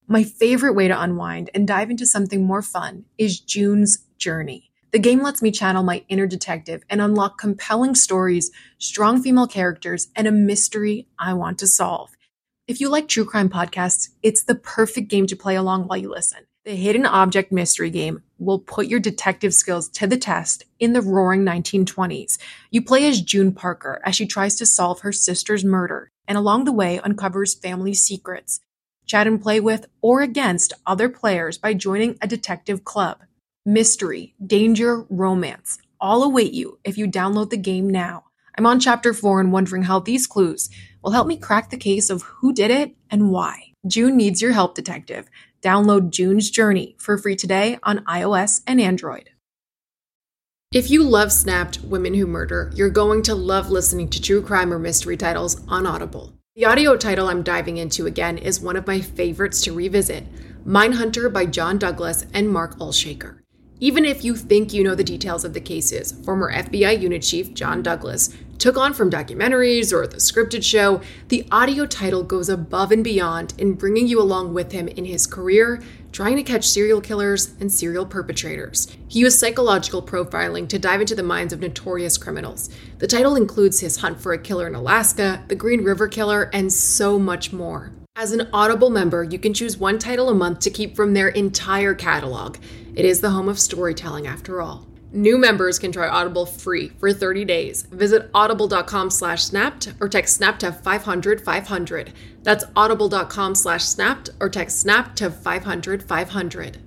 My favorite way to unwind and dive into something more fun is June's Journey. The game lets me channel my inner detective and unlock compelling stories, strong female characters, and a mystery I want to solve. If you like true crime podcasts, it's the perfect game to play along while you listen. The Hidden Object Mystery Game will put your detective skills to the test in the roaring 1920s. You play as June Parker as she tries to solve her sister's murder and along the way uncovers family secrets. Chat and play with or against other players by joining a detective club. Mystery, danger, romance all await you if you download the game now. I'm on Chapter 4 and wondering how these clues will help me crack the case of who did it and why. June needs your help, detective. Download June's Journey for free today on iOS and Android. If you love Snapped Women Who Murder, you're going to love listening to true crime or mystery titles on Audible. The audio title I'm diving into again is one of my favorites to revisit, Mindhunter by John Douglas and Mark Olshaker. Even if you think you know the details of the cases former FBI unit chief John Douglas took on from documentaries or the scripted show, the audio title goes above and beyond in bringing you along with him in his career, trying to catch serial killers and serial perpetrators. He used psychological profiling to dive into the minds of notorious criminals. The title includes his hunt for a killer in Alaska, the Green River Killer, and so much more. As an Audible member, you can choose one title a month to keep from their entire catalog. It is the home of storytelling, after all. New members can try Audible free for 30 days. Visit audible.com/snapped or text SNAP to 500-500. That's audible.com/snapped or text SNAP to 500-500.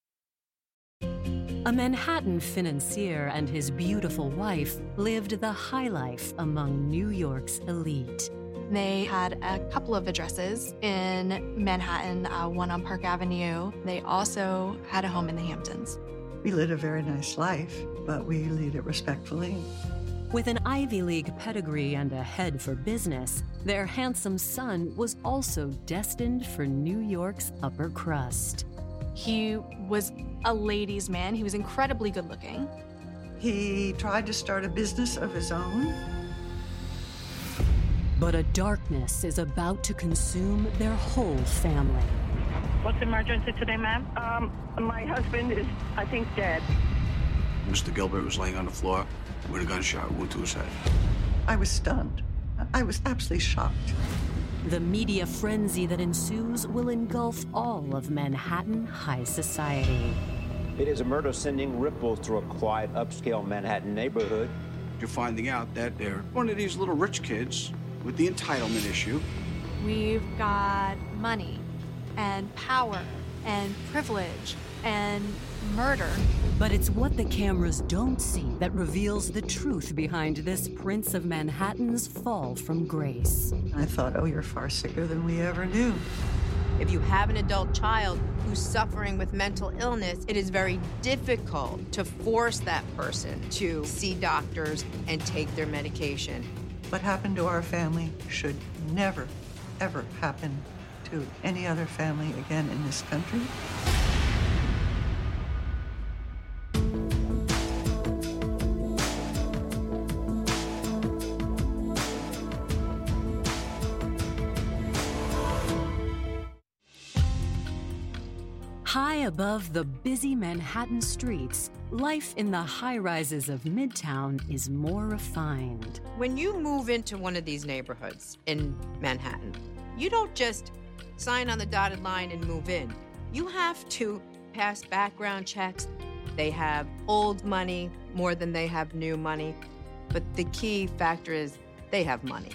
A Manhattan financier and his beautiful wife lived the high life among New York's elite. They had a couple of addresses in Manhattan, one on Park Avenue. They also had a home in the Hamptons. We led a very nice life, but we lead it respectfully. With an Ivy League pedigree and a head for business, their handsome son was also destined for New York's upper crust. He was a ladies' man. He was incredibly good looking. He tried to start a business of his own. But a darkness is about to consume their whole family. What's the emergency today, ma'am? My husband is, I think, dead. Mr. Gilbert was laying on the floor with a gunshot wound to his head. I was stunned. I was absolutely shocked. The media frenzy that ensues will engulf all of Manhattan high society. It is a murder sending ripples through a quiet, upscale Manhattan neighborhood. You're finding out that they're one of these little rich kids with the entitlement issue. We've got money and power and privilege and murder. But it's what the cameras don't see that reveals the truth behind this Prince of Manhattan's fall from grace. I thought, oh, you're far sicker than we ever knew. If you have an adult child who's suffering with mental illness, it is very difficult to force that person to see doctors and take their medication. What happened to our family should never, ever happen to any other family again in this country. High above the busy Manhattan streets, life in the high-rises of Midtown is more refined. When you move into one of these neighborhoods in Manhattan, you don't just sign on the dotted line and move in. You have to pass background checks. They have old money more than they have new money. But the key factor is they have money.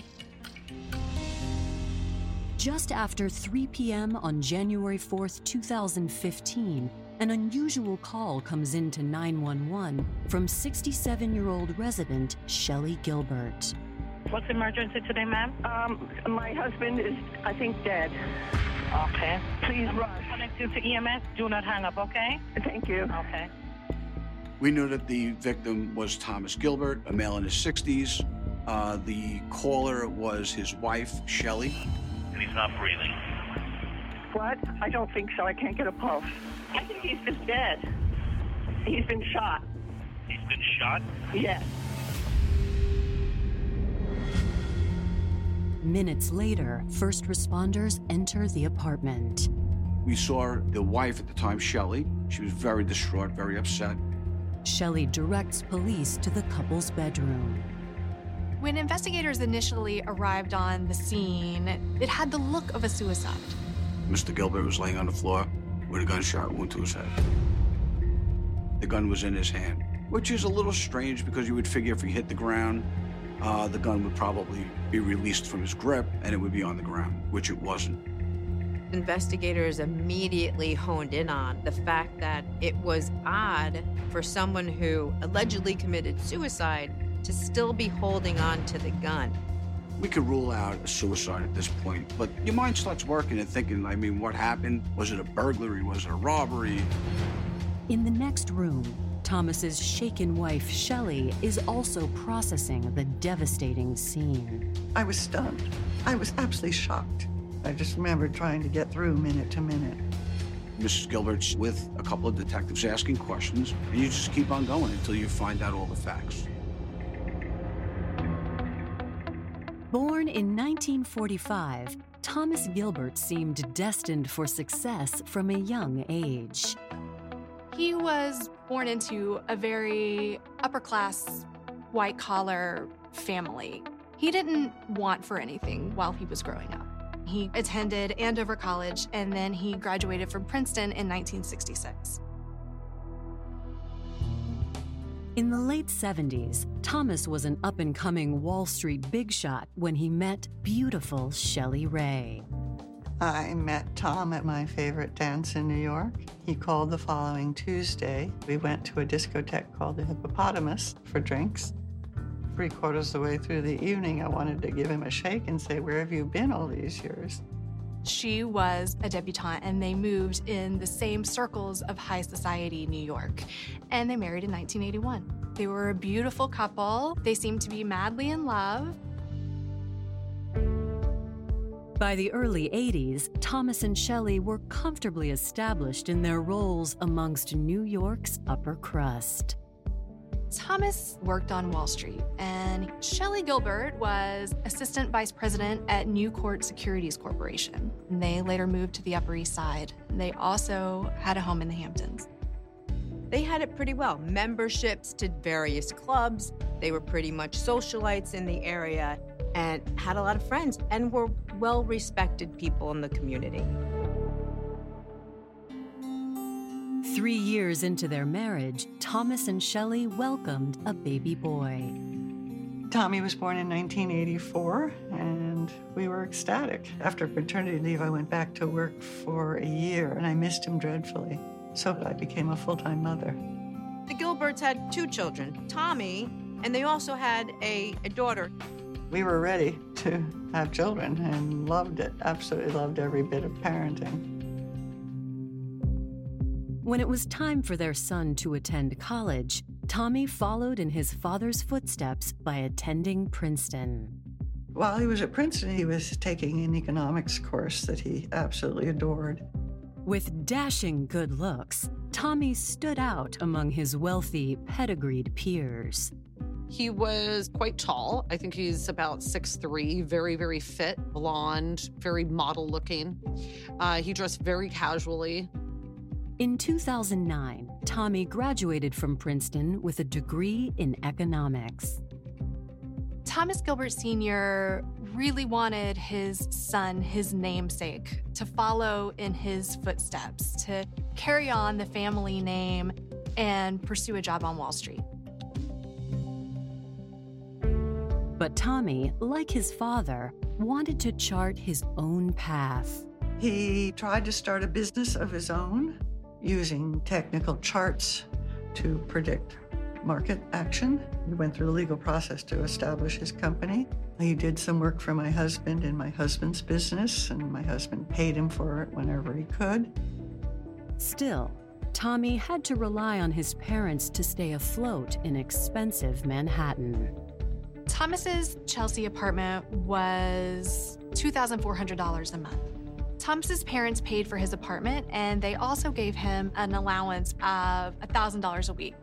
Just after 3 p.m. on January 4th, 2015, an unusual call comes into 911 from 67-year-old resident Shelley Gilbert. What's the emergency today, ma'am? My husband is, I think, dead. Okay. Please rush. Connect you to EMS. Do not hang up, okay? Thank you. Okay. We knew that the victim was Thomas Gilbert, a male in his 60s. The caller was his wife, Shelley. And he's not breathing. What? I don't think so. I can't get a pulse. I think he's just dead. He's been shot. He's been shot? Yes. Minutes later, first responders enter the apartment. We saw the wife at the time, Shelley. She was very distraught, very upset. Shelley directs police to the couple's bedroom. When investigators initially arrived on the scene, it had the look of a suicide. Mr. Gilbert was laying on the floor with a gunshot wound to his head. The gun was in his hand, which is a little strange because you would figure if he hit the ground, the gun would probably be released from his grip and it would be on the ground, which it wasn't. Investigators immediately honed in on the fact that it was odd for someone who allegedly committed suicide to still be holding on to the gun. We could rule out a suicide at this point, but your mind starts working and thinking, I mean, what happened? Was it a burglary? Was it a robbery? In the next room, Thomas's shaken wife, Shelley, is also processing the devastating scene. I was stunned. I was absolutely shocked. I just remember trying to get through minute to minute. Mrs. Gilbert's with a couple of detectives asking questions, and you just keep on going until you find out all the facts. Born in 1945, Thomas Gilbert seemed destined for success from a young age. He was born into a very upper-class, white-collar family. He didn't want for anything while he was growing up. He attended Andover College, and then he graduated from Princeton in 1966. In the late 70s, Thomas was an up-and-coming Wall Street big shot when he met beautiful Shelley Ray. I met Tom at my favorite dance in New York. He called the following Tuesday. We went to a discotheque called the Hippopotamus for drinks. 3/4 of the way through the evening, I wanted to give him a shake and say, "Where have you been all these years?" She was a debutante, and they moved in the same circles of high society New York, and they married in 1981. They were a beautiful couple. They seemed to be madly in love. By the early 80s, Thomas and Shelley were comfortably established in their roles amongst New York's upper crust. Thomas worked on Wall Street, and Shelley Gilbert was assistant vice president at Newcourt Securities Corporation. They later moved to the Upper East Side. They also had a home in the Hamptons. They had it pretty well. Memberships to various clubs. They were pretty much socialites in the area and had a lot of friends and were well-respected people in the community. 3 years into their marriage, Thomas and Shelley welcomed a baby boy. Tommy was born in 1984, and we were ecstatic. After paternity leave, I went back to work for a year, and I missed him dreadfully. So I became a full-time mother. The Gilberts had 2 children, Tommy, and they also had a daughter. We were ready to have children and loved it, absolutely loved every bit of parenting. When it was time for their son to attend college, Tommy followed in his father's footsteps by attending Princeton. While he was at Princeton, he was taking an economics course that he absolutely adored. With dashing good looks, Tommy stood out among his wealthy, pedigreed peers. He was quite tall. I think he's about 6'3", very, very fit, blonde, very model-looking. He dressed very casually. In 2009, Tommy graduated from Princeton with a degree in economics. Thomas Gilbert Sr. really wanted his son, his namesake, to follow in his footsteps, to carry on the family name and pursue a job on Wall Street. But Tommy, like his father, wanted to chart his own path. He tried to start a business of his own, using technical charts to predict market action. He went through the legal process to establish his company. He did some work for my husband in my husband's business, and my husband paid him for it whenever he could. Still, Tommy had to rely on his parents to stay afloat in expensive Manhattan. Thomas's Chelsea apartment was $2,400 a month. Thomas's parents paid for his apartment, and they also gave him an allowance of $1,000 a week.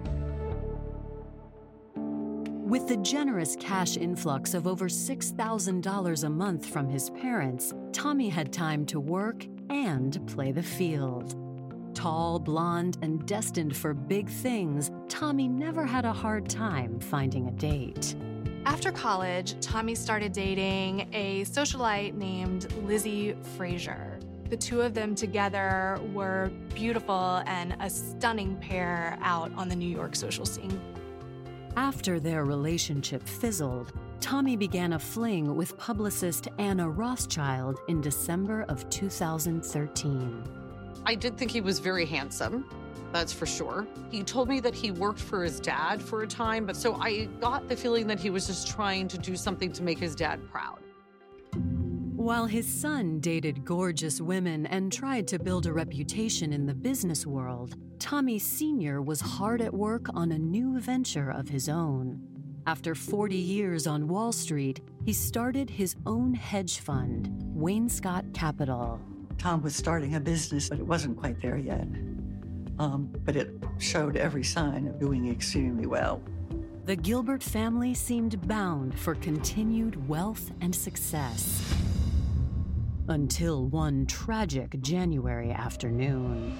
With the generous cash influx of over $6,000 a month from his parents, Tommy had time to work and play the field. Tall, blonde, and destined for big things, Tommy never had a hard time finding a date. After college, Tommy started dating a socialite named Lizzie Frazier. The two of them together were beautiful and a stunning pair out on the New York social scene. After their relationship fizzled, Tommy began a fling with publicist Anna Rothschild in December of 2013. I did think he was very handsome, that's for sure. He told me that he worked for his dad for a time, but so I got the feeling that he was just trying to do something to make his dad proud. While his son dated gorgeous women and tried to build a reputation in the business world, Tommy Sr. was hard at work on a new venture of his own. After 40 years on Wall Street, he started his own hedge fund, Wainscott Capital. Tom was starting a business, but it wasn't quite there yet. But it showed every sign of doing extremely well. The Gilbert family seemed bound for continued wealth and success. Until one tragic January afternoon.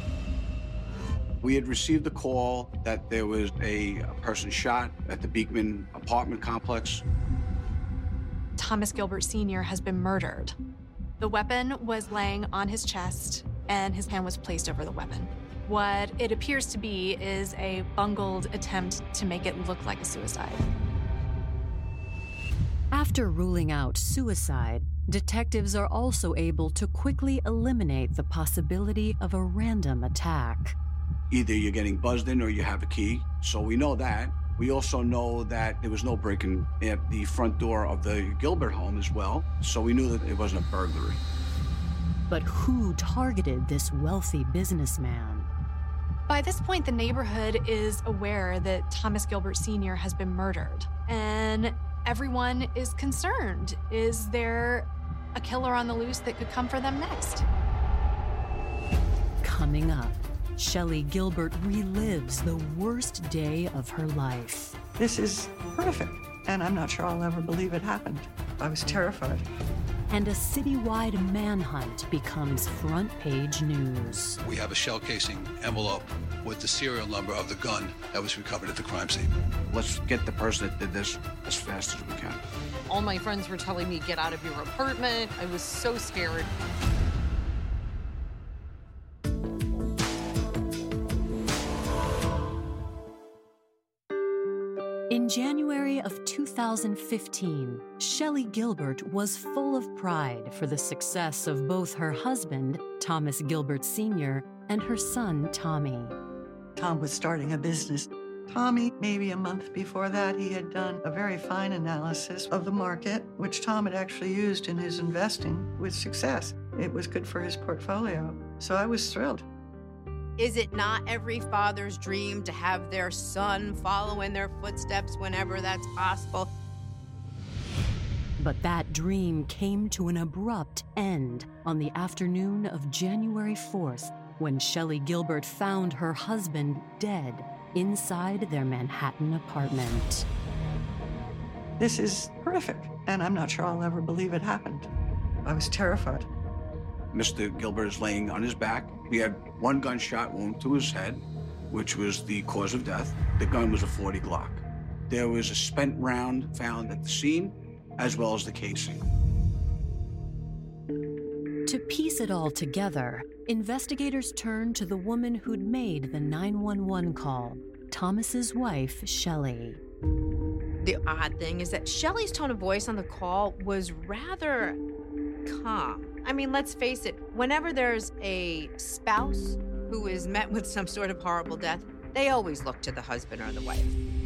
We had received a call that there was a person shot at the Beekman apartment complex. Thomas Gilbert Sr. has been murdered. The weapon was laying on his chest, and his hand was placed over the weapon. What it appears to be is a bungled attempt to make it look like a suicide. After ruling out suicide, detectives are also able to quickly eliminate the possibility of a random attack. Either you're getting buzzed in or you have a key, so we know that. We also know that there was no break-in at the front door of the Gilbert home as well, so we knew that it wasn't a burglary. But who targeted this wealthy businessman? By this point, the neighborhood is aware that Thomas Gilbert Sr. has been murdered, and everyone is concerned. Is there a killer on the loose that could come for them next? Coming up, Shelley Gilbert relives the worst day of her life. This is horrific, and I'm not sure I'll ever believe it happened. I was terrified. And a citywide manhunt becomes front-page news. We have a shell casing envelope with the serial number of the gun that was recovered at the crime scene. Let's get the person that did this as fast as we can. All my friends were telling me, get out of your apartment. I was so scared. In January of 2015, Shelley Gilbert was full of pride for the success of both her husband, Thomas Gilbert Sr., and her son, Tommy. Tom was starting a business. Tommy, maybe a month before that, he had done a very fine analysis of the market, which Tom had actually used in his investing with success. It was good for his portfolio, so I was thrilled. Is it not every father's dream to have their son follow in their footsteps whenever that's possible? But that dream came to an abrupt end on the afternoon of January 4th, when Shelley Gilbert found her husband dead inside their Manhattan apartment. This is horrific, and I'm not sure I'll ever believe it happened. I was terrified. Mr. Gilbert is laying on his back. He had one gunshot wound to his head, which was the cause of death. The gun was a .40 Glock. There was a spent round found at the scene, as well as the casing. To piece it all together, investigators turned to the woman who'd made the 911 call, Thomas's wife, Shelley. The odd thing is that Shelley's tone of voice on the call was rather calm. I mean, let's face it, whenever there's a spouse who is met with some sort of horrible death, they always look to the husband or the wife.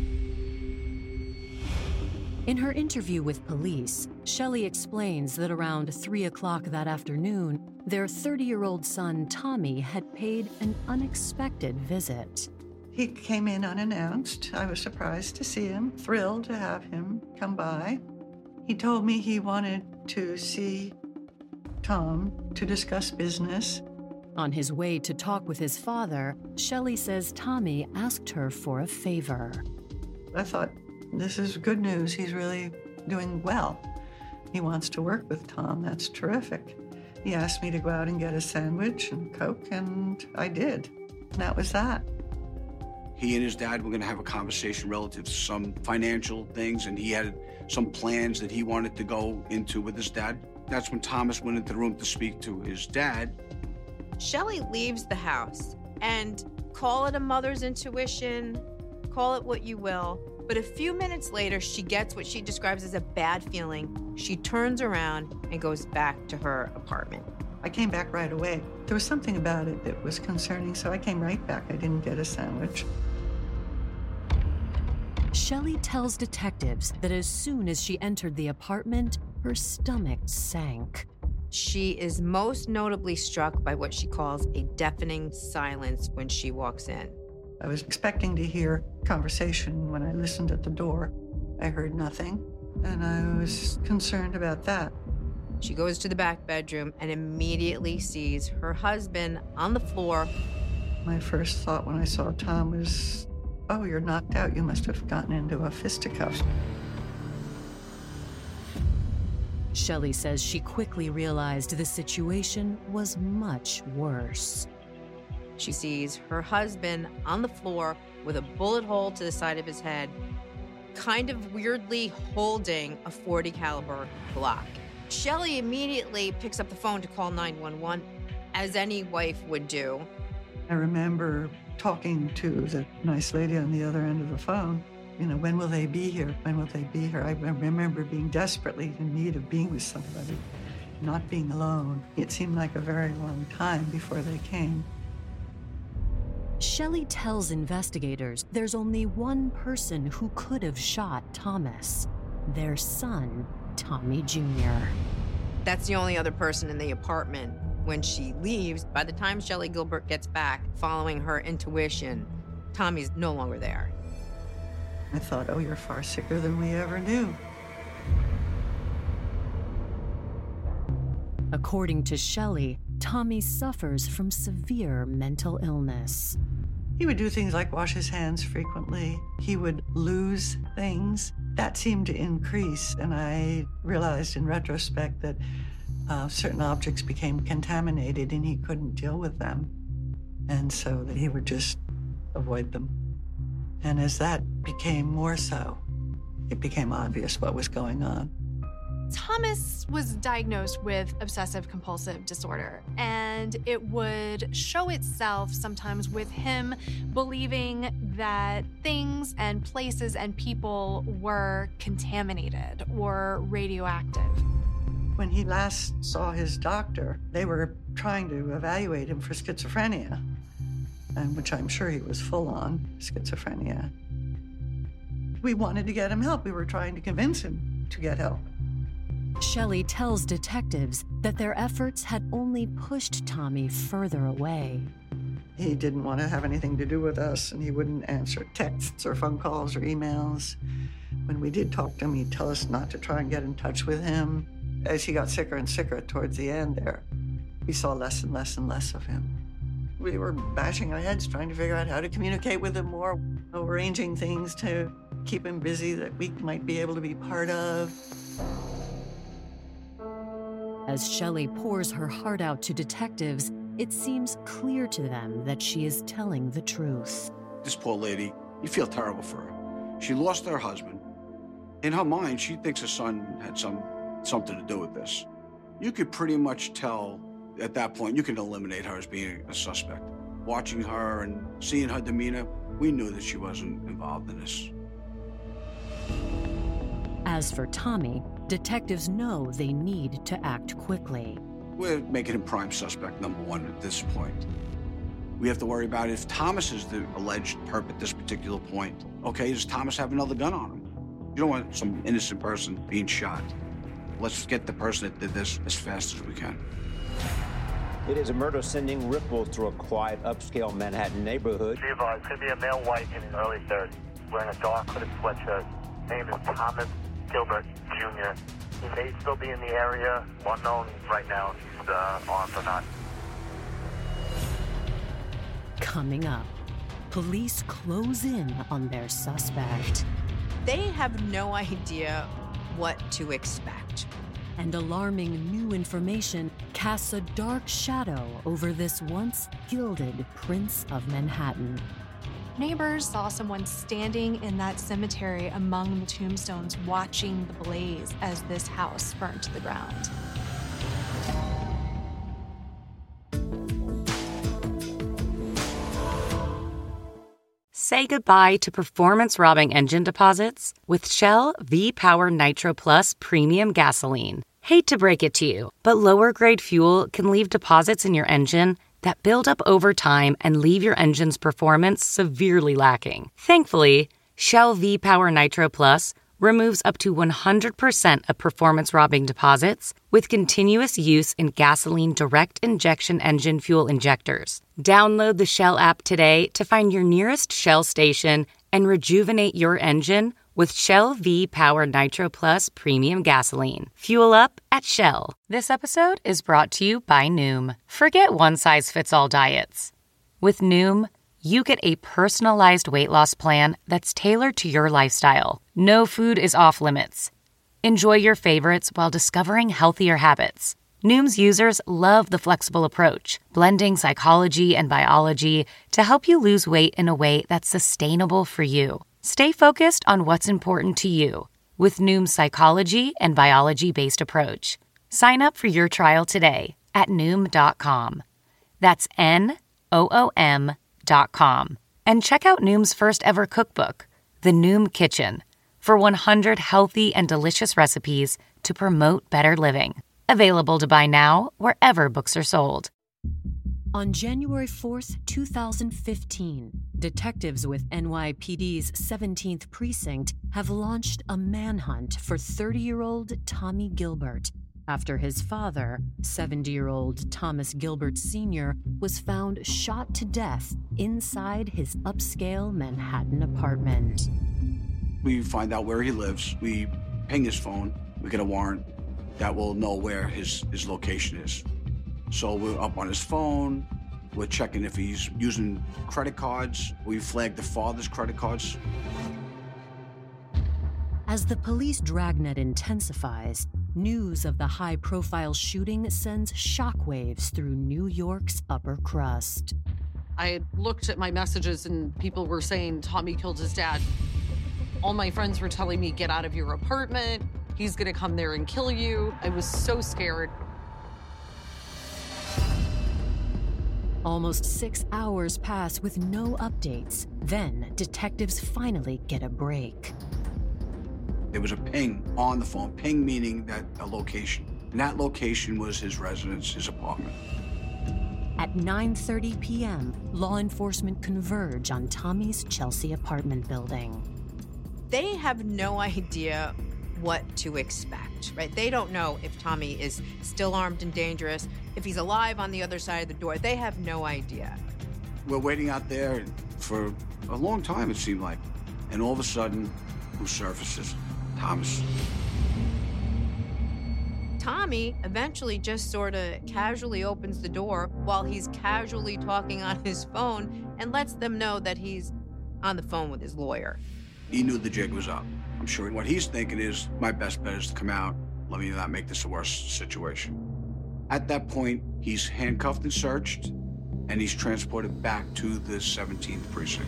In her interview with police, Shelley explains that around 3 o'clock that afternoon, their 30-year-old son, Tommy, had paid an unexpected visit. He came in unannounced. I was surprised to see him, thrilled to have him come by. He told me he wanted to see Tom to discuss business. On his way to talk with his father, Shelley says Tommy asked her for a favor. I thought, this is good news. He's really doing well. He wants to work with Tom. That's terrific. He asked me to go out and get a sandwich and Coke, and I did. And that was that. He and his dad were going to have a conversation relative to some financial things, and he had some plans that he wanted to go into with his dad. That's when Thomas went into the room to speak to his dad. Shelley leaves the house, and call it a mother's intuition, call it what you will, but a few minutes later, she gets what she describes as a bad feeling. She turns around and goes back to her apartment. I came back right away. There was something about it that was concerning, so I came right back. I didn't get a sandwich. Shelley tells detectives that as soon as she entered the apartment, her stomach sank. She is most notably struck by what she calls a deafening silence when she walks in. I was expecting to hear conversation when I listened at the door. I heard nothing, and I was concerned about that. She goes to the back bedroom and immediately sees her husband on the floor. My first thought when I saw Tom was, oh, you're knocked out. You must have gotten into a fisticuffs. Shelley says she quickly realized the situation was much worse. She sees her husband on the floor with a bullet hole to the side of his head, kind of weirdly holding a .40 caliber Glock. Shelley immediately picks up the phone to call 911, as any wife would do. I remember talking to the nice lady on the other end of the phone. You know, when will they be here? When will they be here? I remember being desperately in need of being with somebody, not being alone. It seemed like a very long time before they came. Shelley tells investigators there's only one person who could have shot Thomas, their son, Tommy Jr. That's the only other person in the apartment. When she leaves, by the time Shelley Gilbert gets back, following her intuition, Tommy's no longer there. I thought, oh, you're far sicker than we ever knew. According to Shelley, Tommy suffers from severe mental illness. He would do things like wash his hands frequently. He would lose things. That seemed to increase, and I realized in retrospect that certain objects became contaminated and he couldn't deal with them. And so that he would just avoid them. And as that became more so, it became obvious what was going on. Thomas was diagnosed with obsessive-compulsive disorder, and it would show itself sometimes with him believing that things and places and people were contaminated or radioactive. When he last saw his doctor, they were trying to evaluate him for schizophrenia, and which I'm sure he was full on schizophrenia. We wanted to get him help. We were trying to convince him to get help. Shelley tells detectives that their efforts had only pushed Tommy further away. He didn't want to have anything to do with us, and he wouldn't answer texts or phone calls or emails. When we did talk to him, he'd tell us not to try and get in touch with him. As he got sicker and sicker towards the end there, we saw less and less and less of him. We were bashing our heads trying to figure out how to communicate with him more, arranging things to keep him busy that we might be able to be part of. As Shelley pours her heart out to detectives, it seems clear to them that she is telling the truth. This poor lady, you feel terrible for her. She lost her husband. In her mind, she thinks her son had something to do with this. You could pretty much tell at that point, you can eliminate her as being a suspect. Watching her and seeing her demeanor, we knew that she wasn't involved in this. As for Tommy, detectives know they need to act quickly. We're making him prime suspect #1 at this point. We have to worry about if Thomas is the alleged perp at this particular point. Okay, does Thomas have another gun on him? You don't want some innocent person being shot. Let's get the person that did this as fast as we can. It is a murder sending ripples through a quiet, upscale Manhattan neighborhood. Be advised, could be a male white in his early 30s, wearing a dark hooded sweatshirt. His name is Thomas Gilbert, Jr. He may still be in the area. Unknown right now if he's armed or not. Coming up, police close in on their suspect. They have no idea what to expect. and alarming new information casts a dark shadow over this once gilded Prince of Manhattan. Neighbors saw someone standing in that cemetery among the tombstones watching the blaze as this house burned to the ground. Say goodbye to performance-robbing engine deposits with Shell V-Power Nitro Plus Premium Gasoline. Hate to break it to you, but lower-grade fuel can leave deposits in your engine that build up over time and leave your engine's performance severely lacking. Thankfully, Shell V-Power Nitro Plus removes up to 100% of performance-robbing deposits with continuous use in gasoline direct injection engine fuel injectors. Download the Shell app today to find your nearest Shell station and rejuvenate your engine with Shell V-Power Nitro Plus Premium Gasoline. Fuel up at Shell. This episode is brought to you by Noom. Forget one-size-fits-all diets. With Noom, you get a personalized weight loss plan that's tailored to your lifestyle. No food is off limits. Enjoy your favorites while discovering healthier habits. Noom's users love the flexible approach, blending psychology and biology to help you lose weight in a way that's sustainable for you. Stay focused on what's important to you with Noom's psychology and biology-based approach. Sign up for your trial today at Noom.com. That's Noom.com. And check out Noom's first ever cookbook, The Noom Kitchen, for 100 healthy and delicious recipes to promote better living. Available to buy now wherever books are sold. On January 4th, 2015, detectives with NYPD's 17th Precinct have launched a manhunt for 30-year-old Tommy Gilbert after his father, 70-year-old Thomas Gilbert Sr., was found shot to death inside his upscale Manhattan apartment. We find out where he lives. We ping his phone. We get a warrant that will know where his location is. So we're up on his phone. We're checking if he's using credit cards. We flagged the father's credit cards. As the police dragnet intensifies, news of the high-profile shooting sends shockwaves through New York's upper crust. I looked at my messages and people were saying Tommy killed his dad. All my friends were telling me, get out of your apartment. He's gonna come there and kill you. I was so scared. Almost 6 hours pass with no updates. Then, detectives finally get a break. There was a ping on the phone, ping meaning that a location. And that location was his residence, his apartment. At 9:30 p.m., law enforcement converge on Tommy's Chelsea apartment building. They have no idea what to expect, right? They don't know if Tommy is still armed and dangerous, if he's alive on the other side of the door. They have no idea. We're waiting out there for a long time, it seemed like. And all of a sudden, who surfaces? Thomas. Tommy eventually just sort of casually opens the door while he's casually talking on his phone and lets them know that he's on the phone with his lawyer. He knew the jig was up. I'm sure what he's thinking is, my best bet is to come out. Let me not make this a worse situation. At that point, he's handcuffed and searched, and he's transported back to the 17th precinct.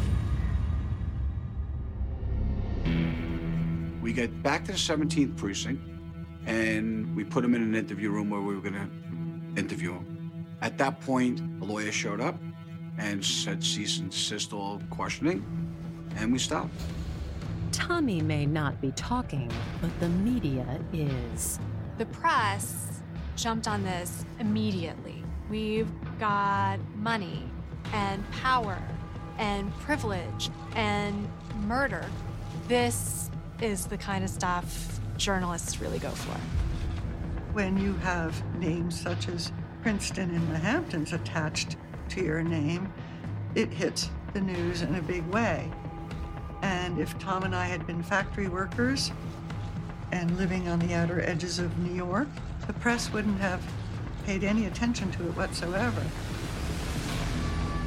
We get back to the 17th precinct, and we put him in an interview room where we were going to interview him. At that point, a lawyer showed up and said cease and desist all questioning, and we stopped. Tommy may not be talking, but the media is. The press jumped on this immediately. We've got money and power and privilege and murder. This is the kind of stuff journalists really go for. When you have names such as Princeton and the Hamptons attached to your name, it hits the news in a big way. And if Tom and I had been factory workers and living on the outer edges of New York, the press wouldn't have paid any attention to it whatsoever.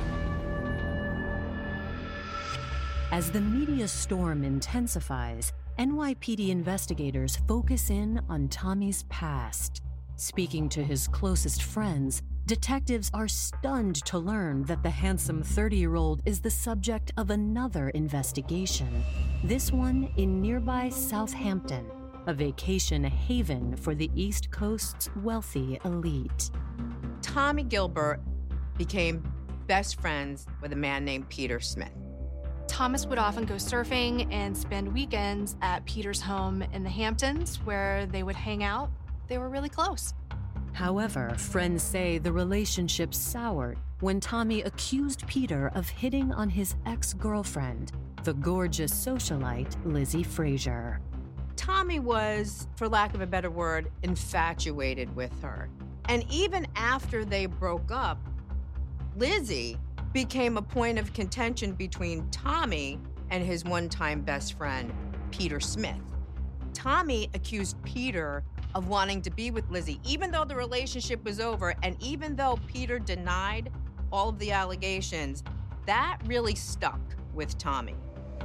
As the media storm intensifies, NYPD investigators focus in on Tommy's past. Speaking to his closest friends, detectives are stunned to learn that the handsome 30-year-old is the subject of another investigation, this one in nearby Southampton, a vacation haven for the East Coast's wealthy elite. Tommy Gilbert became best friends with a man named Peter Smith. Thomas would often go surfing and spend weekends at Peter's home in the Hamptons, where they would hang out. They were really close. However, friends say the relationship soured when Tommy accused Peter of hitting on his ex-girlfriend, the gorgeous socialite Lizzie Frazier. Tommy was, for lack of a better word, infatuated with her. And even after they broke up, Lizzie became a point of contention between Tommy and his one-time best friend, Peter Smith. Tommy accused Peter of wanting to be with Lizzie, even though the relationship was over, and even though Peter denied all of the allegations, that really stuck with Tommy.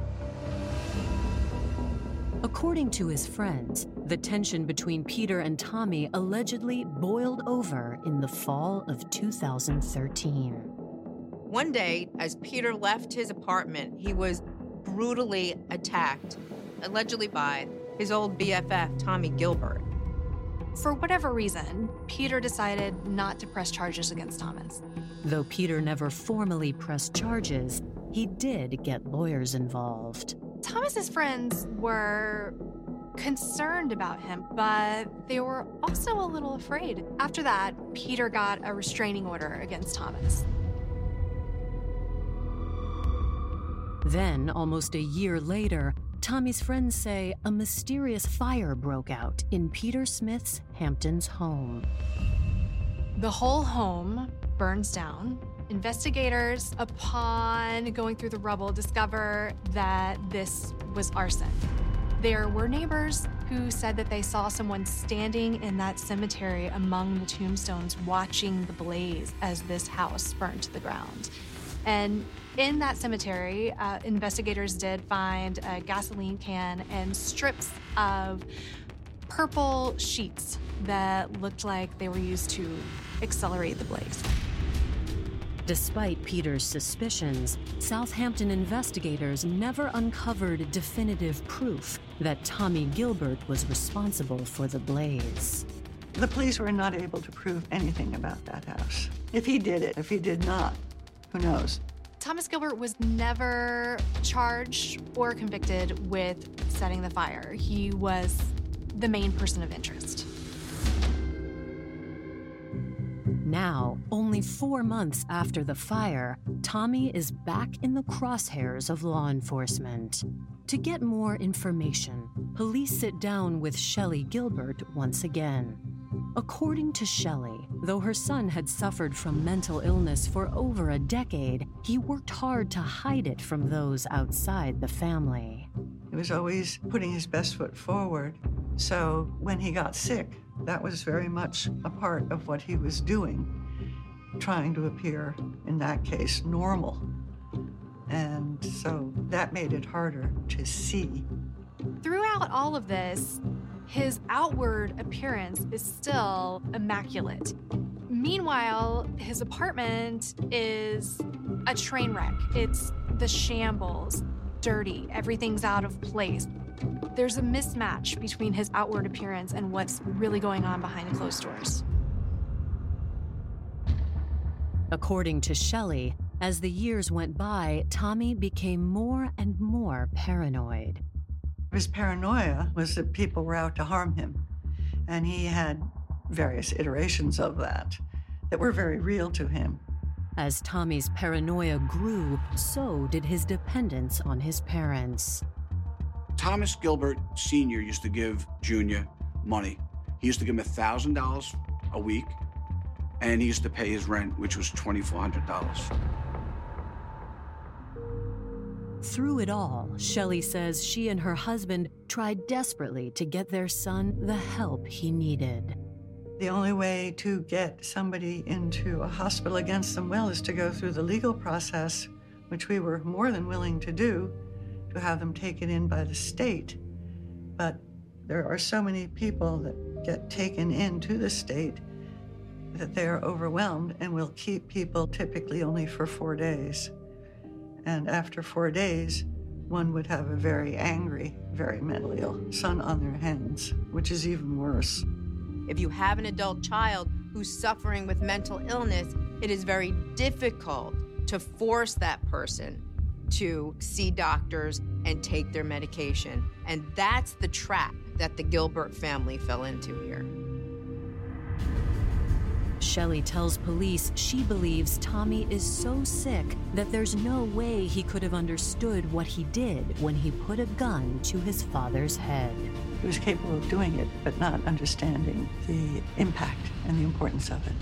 According to his friends, the tension between Peter and Tommy allegedly boiled over in the fall of 2013. One day, as Peter left his apartment, he was brutally attacked, allegedly by his old BFF, Tommy Gilbert. For whatever reason, Peter decided not to press charges against Thomas. Though Peter never formally pressed charges, he did get lawyers involved. Thomas's friends were concerned about him, but they were also a little afraid. After that, Peter got a restraining order against Thomas. Then, almost a year later, Tommy's friends say a mysterious fire broke out in Peter Smith's Hamptons home. The whole home burns down. Investigators, upon going through the rubble, discover that this was arson. There were neighbors who said that they saw someone standing in that cemetery among the tombstones watching the blaze as this house burned to the ground. And in that cemetery, investigators did find a gasoline can and strips of purple sheets that looked like they were used to accelerate the blaze. Despite Peter's suspicions, Southampton investigators never uncovered definitive proof that Tommy Gilbert was responsible for the blaze. The police were not able to prove anything about that house. If he did it, if he did not, who knows? Thomas Gilbert was never charged or convicted with setting the fire. He was the main person of interest. Now, only 4 months after the fire, Tommy is back in the crosshairs of law enforcement. To get more information, police sit down with Shelley Gilbert once again. According to Shelley, though her son had suffered from mental illness for over a decade, he worked hard to hide it from those outside the family. He was always putting his best foot forward. So when he got sick, that was very much a part of what he was doing, trying to appear, in that case, normal. And so that made it harder to see. Throughout all of this, his outward appearance is still immaculate. Meanwhile, his apartment is a train wreck. It's the shambles, dirty, everything's out of place. There's a mismatch between his outward appearance and what's really going on behind closed doors. According to Shelley, as the years went by, Tommy became more and more paranoid. His paranoia was that people were out to harm him, and he had various iterations of that were very real to him. As Tommy's paranoia grew, so did his dependence on his parents. Thomas Gilbert Sr. used to give Junior money. He used to give him $1,000 a week, and he used to pay his rent, which was $2,400. Through it all, Shelley says she and her husband tried desperately to get their son the help he needed. The only way to get somebody into a hospital against them will is to go through the legal process, which we were more than willing to do, to have them taken in by the state. But there are so many people that get taken into the state that they are overwhelmed and will keep people typically only for 4 days. And after 4 days, one would have a very angry, very mentally ill son on their hands, which is even worse. If you have an adult child who's suffering with mental illness, it is very difficult to force that person to see doctors and take their medication. And that's the trap that the Gilbert family fell into here. Shelley tells police she believes Tommy is so sick that there's no way he could have understood what he did when he put a gun to his father's head. He was capable of doing it, but not understanding the impact and the importance of it.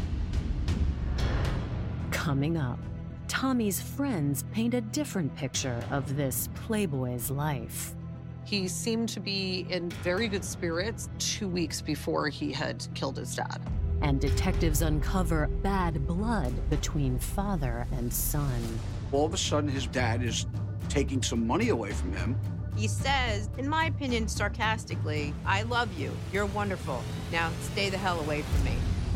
Coming up, Tommy's friends paint a different picture of this playboy's life. He seemed to be in very good spirits 2 weeks before he had killed his dad. And detectives uncover bad blood between father and son. All of a sudden, his dad is taking some money away from him. He says, in my opinion, sarcastically, "I love you. You're wonderful. Now stay the hell away from me."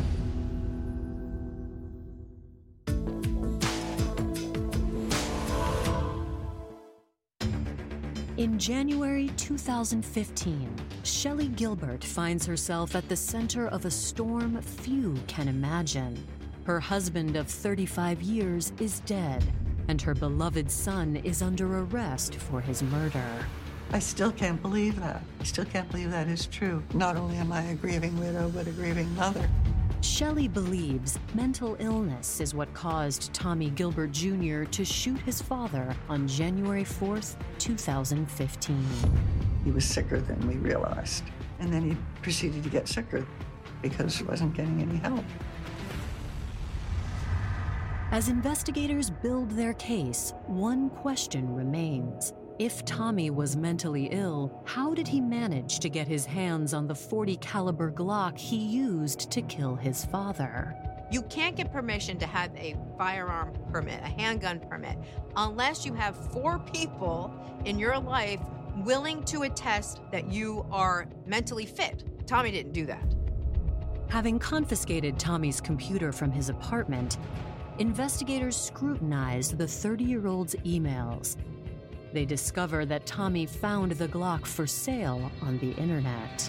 In January 2015, Shelley Gilbert finds herself at the center of a storm few can imagine. Her husband of 35 years is dead, and her beloved son is under arrest for his murder. I still can't believe that. I still can't believe that is true. Not only am I a grieving widow, but a grieving mother. Shelley believes mental illness is what caused Tommy Gilbert Jr. to shoot his father on January 4th, 2015. He was sicker than we realized. And then he proceeded to get sicker because he wasn't getting any help. As investigators build their case, one question remains. If Tommy was mentally ill, how did he manage to get his hands on the .40 caliber Glock he used to kill his father? You can't get permission to have a firearm permit, a handgun permit, unless you have 4 people in your life willing to attest that you are mentally fit. Tommy didn't do that. Having confiscated Tommy's computer from his apartment, investigators scrutinized the 30-year-old's emails. They discover that Tommy found the Glock for sale on the internet.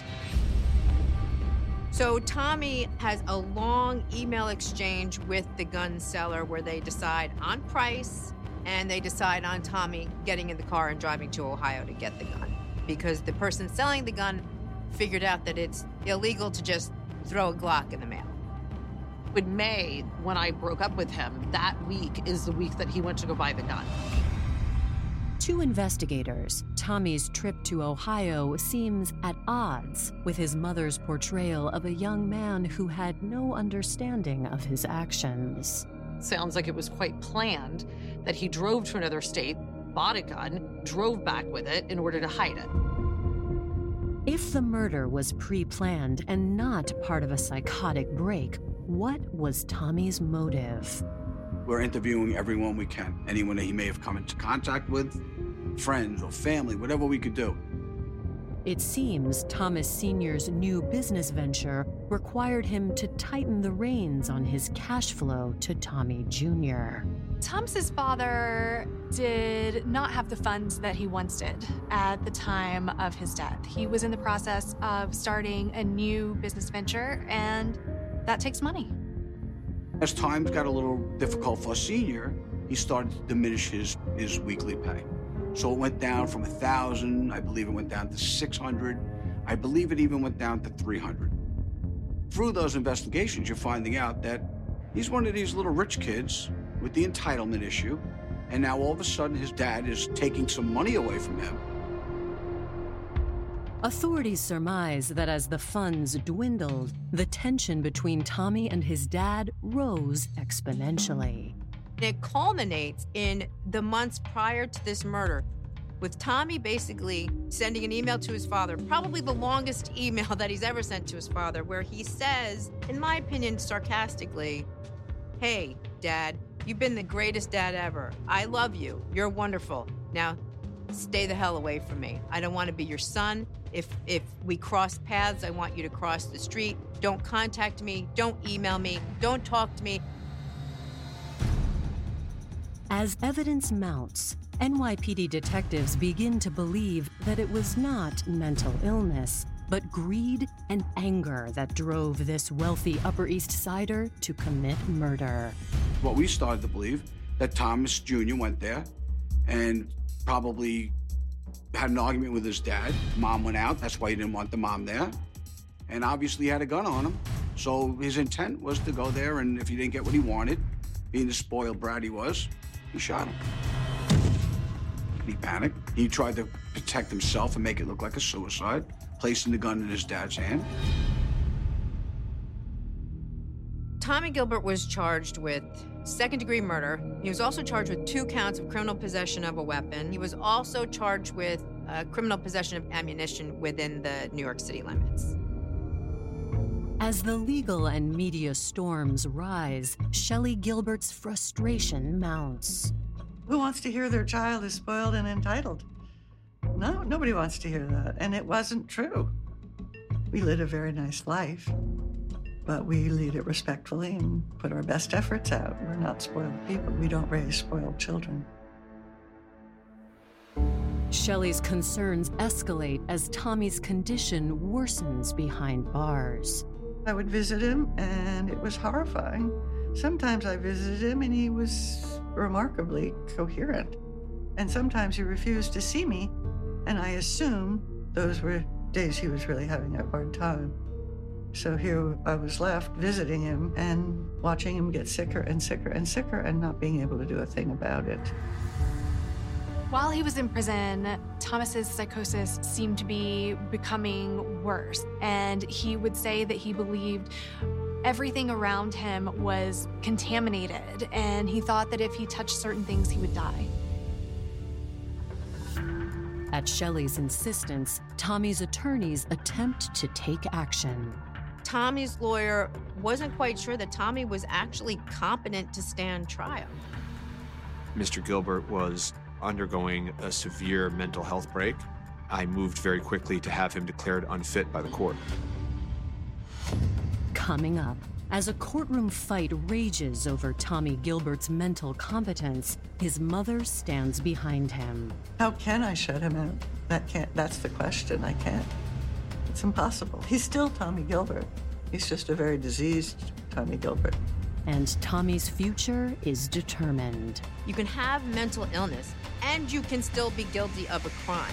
So Tommy has a long email exchange with the gun seller where they decide on price and they decide on Tommy getting in the car and driving to Ohio to get the gun, because the person selling the gun figured out that it's illegal to just throw a Glock in the mail. In May, when I broke up with him, that week is the week that he went to go buy the gun. To investigators, Tommy's trip to Ohio seems at odds with his mother's portrayal of a young man who had no understanding of his actions. Sounds like it was quite planned that he drove to another state, bought a gun, drove back with it in order to hide it. If the murder was pre-planned and not part of a psychotic break, what was Tommy's motive? We're interviewing everyone we can, anyone that he may have come into contact with, friends or family, whatever we could do. It seems Thomas Sr.'s new business venture required him to tighten the reins on his cash flow to Tommy Jr. Thomas's father did not have the funds that he once did at the time of his death. He was in the process of starting a new business venture, and that takes money. As times got a little difficult for Senior, he started to diminish his weekly pay. So it went down from 1,000, I believe it went down to 600. I believe it even went down to 300. Through those investigations, you're finding out that he's one of these little rich kids with the entitlement issue, and now all of a sudden his dad is taking some money away from him. Authorities surmise that as the funds dwindled, the tension between Tommy and his dad rose exponentially. It culminates in the months prior to this murder, with Tommy basically sending an email to his father, probably the longest email that he's ever sent to his father, where he says, in my opinion, sarcastically, "Hey, Dad, you've been the greatest dad ever. I love you. You're wonderful. Now, stay the hell away from me. I don't want to be your son. If we cross paths, I want you to cross the street. Don't contact me. Don't email me. Don't talk to me. As evidence mounts, NYPD detectives begin to believe that it was not mental illness, but greed and anger that drove this wealthy Upper East Sider to commit murder. What we started to believe, that Thomas Jr. went there and probably had an argument with his dad. Mom went out, that's why he didn't want the mom there. And obviously he had a gun on him. So his intent was to go there, and if he didn't get what he wanted, being the spoiled brat he was, he shot him. He panicked. He tried to protect himself and make it look like a suicide, placing the gun in his dad's hand. Tommy Gilbert was charged with second-degree murder. He was also charged with 2 counts of criminal possession of a weapon. He was also charged with criminal possession of ammunition within the New York City limits. As the legal and media storms rise, Shelley Gilbert's frustration mounts. Who wants to hear their child is spoiled and entitled? No, nobody wants to hear that. And it wasn't true. We led a very nice life, but we lead it respectfully and put our best efforts out. We're not spoiled people. We don't raise spoiled children. Shelley's concerns escalate as Tommy's condition worsens behind bars. I would visit him, and it was horrifying. Sometimes I visited him, and he was remarkably coherent. And sometimes he refused to see me, and I assumed those were days he was really having a hard time. So here I was left visiting him and watching him get sicker and sicker and sicker and not being able to do a thing about it. While he was in prison, Thomas's psychosis seemed to be becoming worse, and he would say that he believed everything around him was contaminated, and he thought that if he touched certain things, he would die. At Shelley's insistence, Tommy's attorneys attempt to take action. Tommy's lawyer wasn't quite sure that Tommy was actually competent to stand trial. Mr. Gilbert was undergoing a severe mental health break. I moved very quickly to have him declared unfit by the court. Coming up, as a courtroom fight rages over Tommy Gilbert's mental competence, his mother stands behind him. How can I shut him out? That's the question. I can't. It's impossible. He's still Tommy Gilbert. He's just a very diseased Tommy Gilbert. And Tommy's future is determined. You can have mental illness, and you can still be guilty of a crime.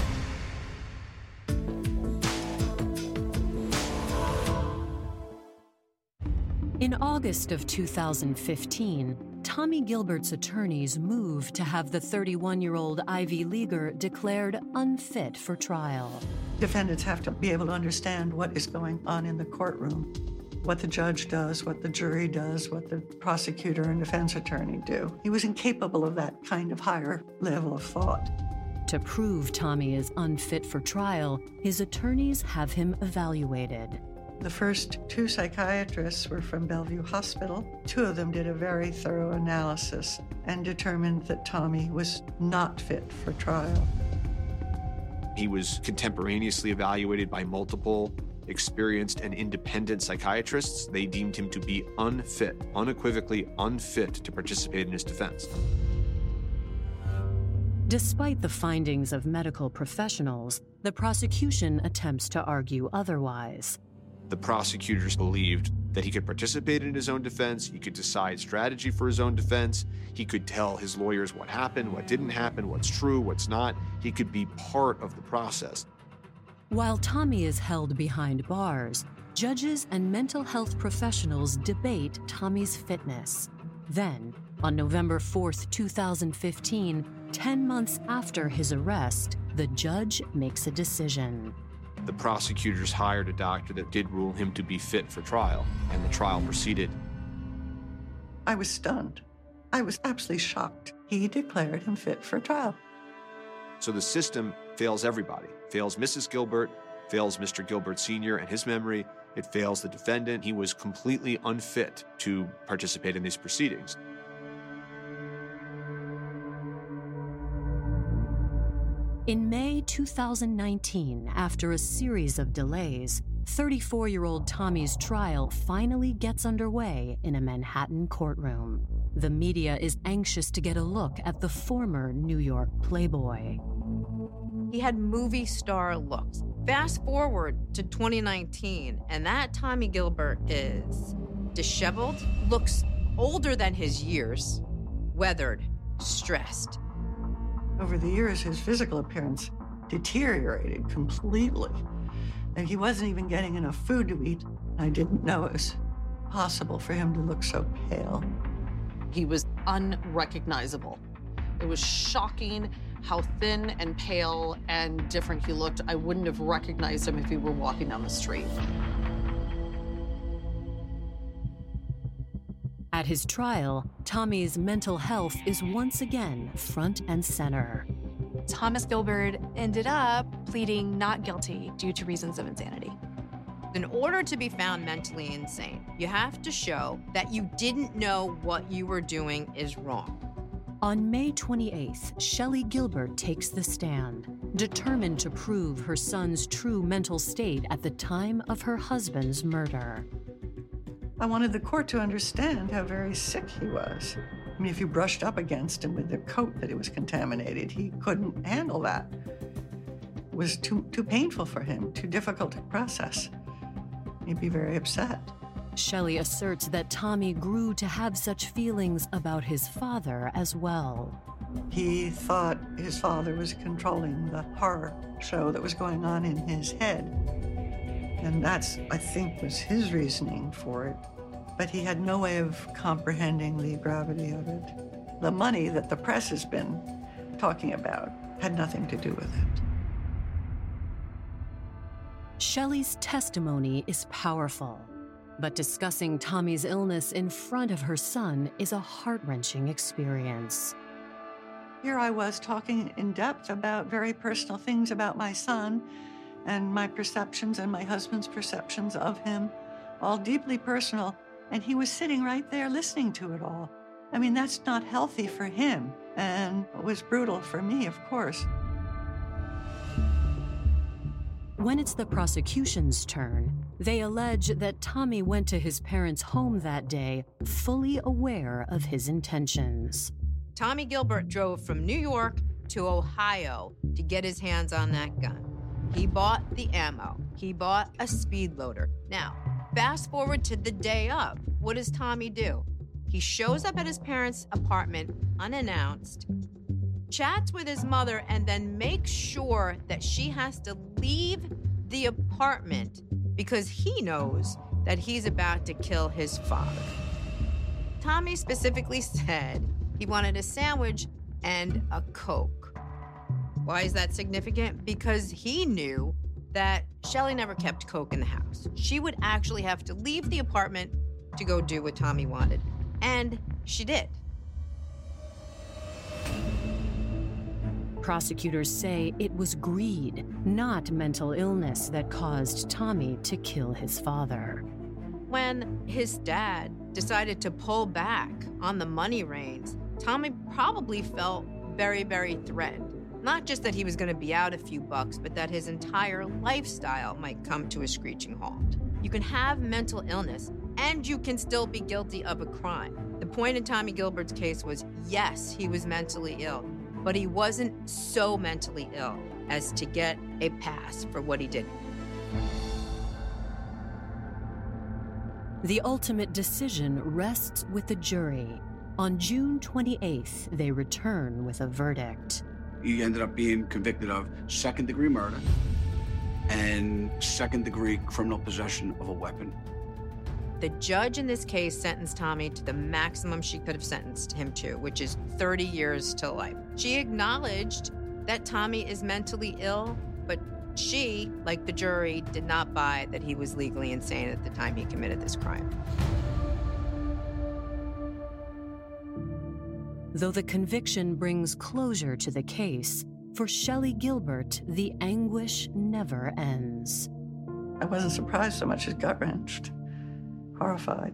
In August of 2015, Tommy Gilbert's attorneys moved to have the 31-year-old Ivy Leaguer declared unfit for trial. Defendants have to be able to understand what is going on in the courtroom, what the judge does, what the jury does, what the prosecutor and defense attorney do. He was incapable of that kind of higher level of thought. To prove Tommy is unfit for trial, his attorneys have him evaluated. The first 2 psychiatrists were from Bellevue Hospital. 2 of them did a very thorough analysis and determined that Tommy was not fit for trial. He was contemporaneously evaluated by multiple experienced and independent psychiatrists. They deemed him to be unfit, unequivocally unfit to participate in his defense. Despite the findings of medical professionals, the prosecution attempts to argue otherwise. The prosecutors believed that he could participate in his own defense, he could decide strategy for his own defense, he could tell his lawyers what happened, what didn't happen, what's true, what's not. He could be part of the process. While Tommy is held behind bars, judges and mental health professionals debate Tommy's fitness. Then, on November 4th, 2015, 10 months after his arrest, the judge makes a decision. The prosecutors hired a doctor that did rule him to be fit for trial, and the trial proceeded. I was stunned. I was absolutely shocked. He declared him fit for trial. So the system fails everybody. Fails Mrs. Gilbert, fails Mr. Gilbert Sr. and his memory. It fails the defendant. He was completely unfit to participate in these proceedings. In May 2019, after a series of delays, 34-year-old Tommy's trial finally gets underway in a Manhattan courtroom. The media is anxious to get a look at the former New York playboy. He had movie star looks. Fast forward to 2019, and that Tommy Gilbert is disheveled, looks older than his years, weathered, stressed. Over the years, his physical appearance deteriorated completely, and he wasn't even getting enough food to eat. I didn't know it was possible for him to look so pale. He was unrecognizable. It was shocking how thin and pale and different he looked. I wouldn't have recognized him if he were walking down the street. At his trial, Tommy's mental health is once again front and center. Thomas Gilbert ended up pleading not guilty due to reasons of insanity. In order to be found mentally insane, you have to show that you didn't know what you were doing is wrong. On May 28th, Shelley Gilbert takes the stand, determined to prove her son's true mental state at the time of her husband's murder. I wanted the court to understand how very sick he was. I mean, if you brushed up against him with the coat that it was contaminated, he couldn't handle that. It was too painful for him, too difficult to process. He'd be very upset. Shelley asserts that Tommy grew to have such feelings about his father as well. He thought his father was controlling the horror show that was going on in his head. And that's, I think, was his reasoning for it. But he had no way of comprehending the gravity of it. The money that the press has been talking about had nothing to do with it. Shelley's testimony is powerful, but discussing Tommy's illness in front of her son is a heart-wrenching experience. Here I was talking in depth about very personal things about my son and my perceptions and my husband's perceptions of him, all deeply personal, and he was sitting right there listening to it all. I mean, that's not healthy for him, and it was brutal for me, of course. When it's the prosecution's turn, they allege that Tommy went to his parents' home that day fully aware of his intentions. Tommy Gilbert drove from New York to Ohio to get his hands on that gun. He bought the ammo. He bought a speed loader. Now, fast forward to the day of. What does Tommy do? He shows up at his parents' apartment unannounced, chats with his mother, and then makes sure that she has to leave the apartment because he knows that he's about to kill his father. Tommy specifically said he wanted a sandwich and a Coke. Why is that significant? Because he knew that Shelley never kept Coke in the house. She would actually have to leave the apartment to go do what Tommy wanted. And she did. Prosecutors say it was greed, not mental illness, that caused Tommy to kill his father. When his dad decided to pull back on the money reins, Tommy probably felt very, very threatened. Not just that he was going to be out a few bucks, but that his entire lifestyle might come to a screeching halt. You can have mental illness, and you can still be guilty of a crime. The point in Tommy Gilbert's case was, yes, he was mentally ill, but he wasn't so mentally ill as to get a pass for what he did. The ultimate decision rests with the jury. On June 28th, they return with a verdict. He ended up being convicted of second-degree murder and second-degree criminal possession of a weapon. The judge in this case sentenced Tommy to the maximum she could have sentenced him to, which is 30 years to life. She acknowledged that Tommy is mentally ill, but she, like the jury, did not buy that he was legally insane at the time he committed this crime. Though the conviction brings closure to the case, for Shelley Gilbert, the anguish never ends. I wasn't surprised so much as gut-wrenched, horrified.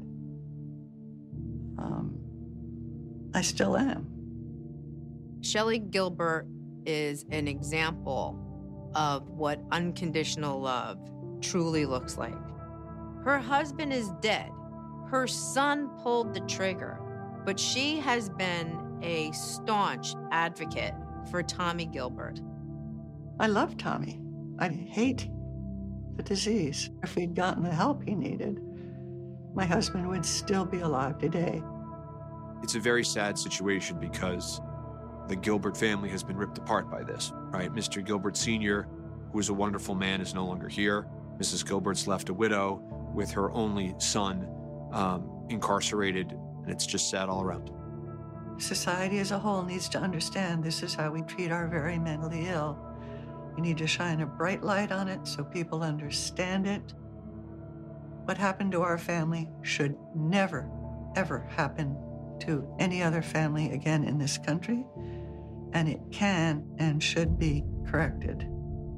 I still am. Shelley Gilbert is an example of what unconditional love truly looks like. Her husband is dead. Her son pulled the trigger, but she has been a staunch advocate for Tommy Gilbert. I love Tommy. I hate the disease. If he'd gotten the help he needed, my husband would still be alive today. It's a very sad situation because the Gilbert family has been ripped apart by this, right? Mr. Gilbert Sr., who was a wonderful man, is no longer here. Mrs. Gilbert's left a widow with her only son incarcerated, and it's just sad all around. Society as a whole needs to understand this is how we treat our very mentally ill. We need to shine a bright light on it so people understand it. What happened to our family should never, ever happen to any other family again in this country, and it can and should be corrected.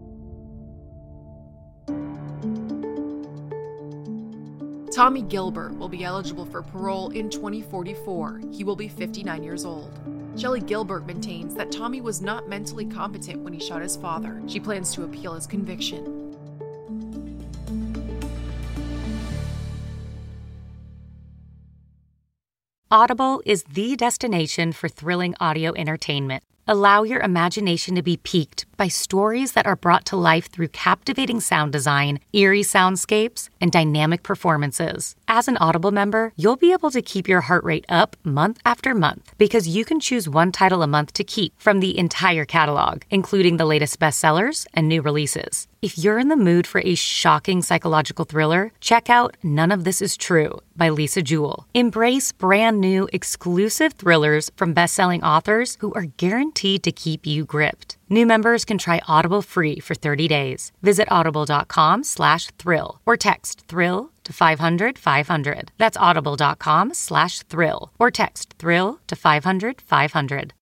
Tommy Gilbert will be eligible for parole in 2044. He will be 59 years old. Shelley Gilbert maintains that Tommy was not mentally competent when he shot his father. She plans to appeal his conviction. Audible is the destination for thrilling audio entertainment. Allow your imagination to be piqued by stories that are brought to life through captivating sound design, eerie soundscapes, and dynamic performances. As an Audible member, you'll be able to keep your heart rate up month after month because you can choose one title a month to keep from the entire catalog, including the latest bestsellers and new releases. If you're in the mood for a shocking psychological thriller, check out None of This Is True by Lisa Jewell. Embrace brand new exclusive thrillers from best-selling authors who are guaranteed to keep you gripped. New members can try Audible free for 30 days. Visit audible.com/thrill or text thrill to 500-500. That's audible.com/thrill or text thrill to 500-500.